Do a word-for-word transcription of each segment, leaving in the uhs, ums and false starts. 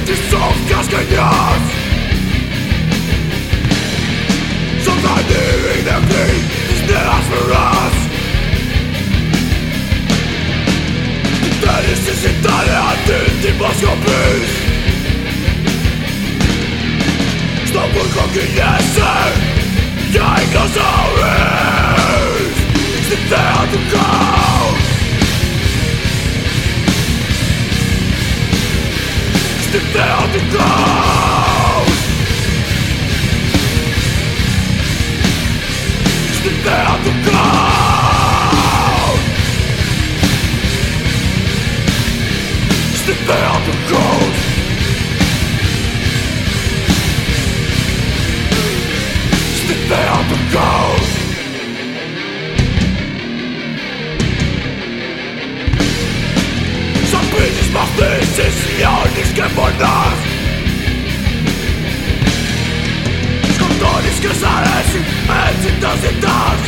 часов каждый день. Sometimes living the dream is not for us. Te necesitaré a ti, ti más copies. Znowu kogi nie ser, ja i gazałeś. Stay there to go. Stay there to go. Stay there to go. Stay there to go. Stay there to go. Zapynisz ma decyzję niż kemonas. Skontoris que zależy entitas.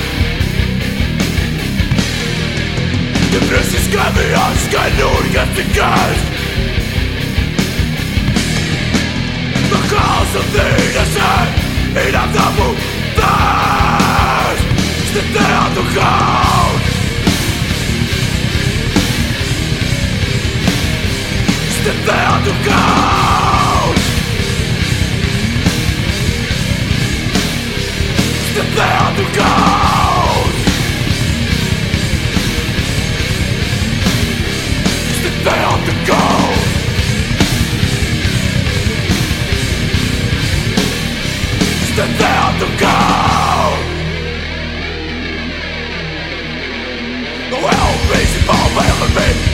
Ty precis skrämmer ska nog efterkast. The chaos of the innocent innan tabu fast. Stay there to go. Stay there to go. Stay there to go. Stay there to go. Stay there to go. Well, reason for me.